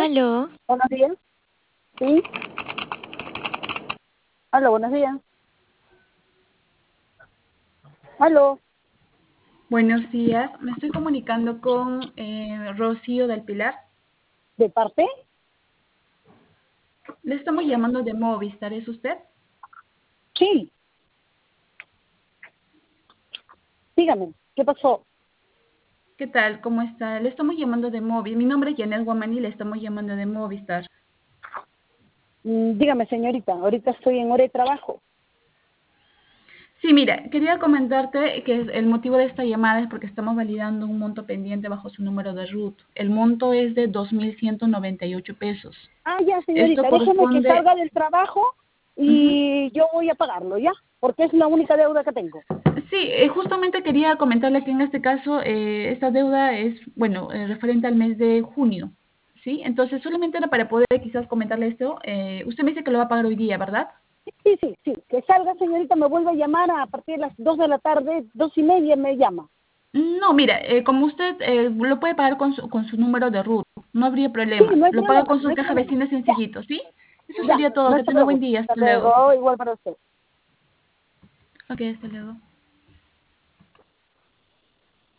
Aló, Buenos días. Sí. Aló, buenos días. Aló. Buenos días, me estoy comunicando con Rocío del Pilar. ¿De parte? Le estamos llamando de Movistar, ¿es usted? Sí. Dígame, ¿qué pasó? ¿Qué tal? ¿Cómo está? Le estamos llamando de Movistar. Mi nombre es Janet Guamani y le estamos llamando de Movistar. Dígame, señorita, ahorita estoy en hora de trabajo. Sí, mira, quería comentarte que el motivo de esta llamada es porque estamos validando un monto pendiente bajo su número de RUT. El monto es de 2.198 pesos. Ah, ya, Esto señorita, déjeme que corresponde... salga del trabajo Ujú. y yo voy a pagarlo, ¿ya? Porque es la única deuda que tengo. Sí, justamente quería comentarle que en este caso esta deuda es, bueno, referente al mes de junio, ¿sí? Entonces, solamente era para poder quizás comentarle esto. Usted me dice que lo va a pagar hoy día, ¿verdad? Sí, sí, sí. Que salga, señorita, me vuelve a llamar a partir de las 2 de la tarde, 2:30 me llama. No, mira, como usted lo puede pagar con su número de RUT, no habría Sí, problema. no hay Lo paga problema, con no su hay caja problema. vecina Ya, sencillito, ¿sí? Eso ya, sería todo. no Que se tenga buen preocupe. día. Hasta Hasta luego. luego, igual para usted. Ok, hasta luego.